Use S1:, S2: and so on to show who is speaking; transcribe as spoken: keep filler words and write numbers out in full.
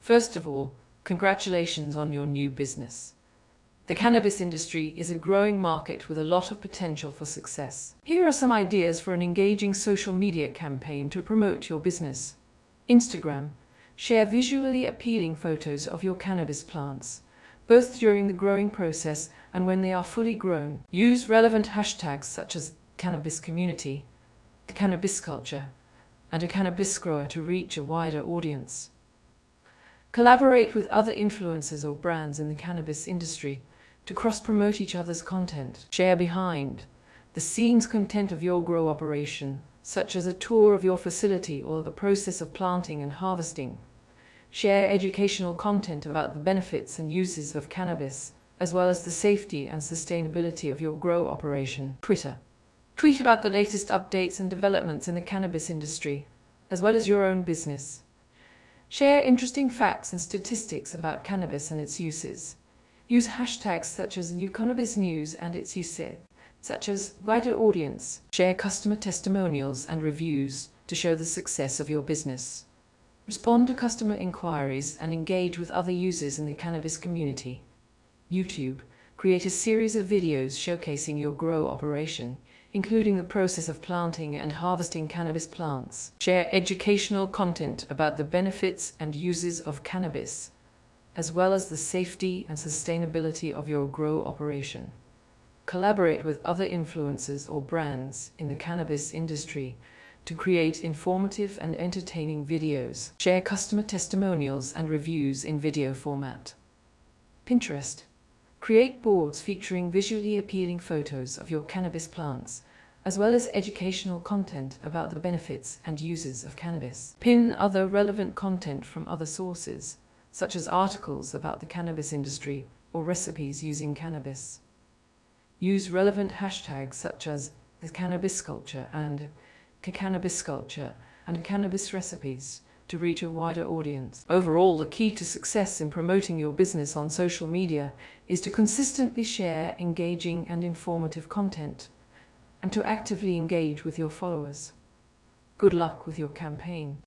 S1: First of all, congratulations on your new business. The cannabis industry is a growing market with a lot of potential for success. Here are some ideas for an engaging social media campaign to promote your business. Instagram. Share visually appealing photos of your cannabis plants, both during the growing process and when they are fully grown. Use relevant hashtags such as cannabis community, cannabis culture, and a cannabis grower to reach a wider audience. Collaborate with other influencers or brands in the cannabis industry to cross-promote each other's content. Share behind-the-scenes content of your grow operation, such as a tour of your facility or the process of planting and harvesting. Share educational content about the benefits and uses of cannabis, as well as the safety and sustainability of your grow operation. Twitter. Tweet about the latest updates and developments in the cannabis industry, as well as your own business. Share interesting facts and statistics about cannabis and its uses. Use hashtags such as NewCannabisNews and its uses, such as wider audience. Share customer testimonials and reviews to show the success of your business. Respond to customer inquiries and engage with other users in the cannabis community. YouTube. Create a series of videos showcasing your grow operation, including the process of planting and harvesting cannabis plants. Share educational content about the benefits and uses of cannabis, as well as the safety and sustainability of your grow operation. Collaborate with other influencers or brands in the cannabis industry to create informative and entertaining videos. Share customer testimonials and reviews in video format. Pinterest. Create boards featuring visually appealing photos of your cannabis plants, as well as educational content about the benefits and uses of cannabis. Pin other relevant content from other sources, such as articles about the cannabis industry or recipes using cannabis. Use relevant hashtags such as the cannabis culture and cannabis culture and cannabis recipes to reach a wider audience. Overall, the key to success in promoting your business on social media is to consistently share engaging and informative content and to actively engage with your followers. Good luck with your campaign.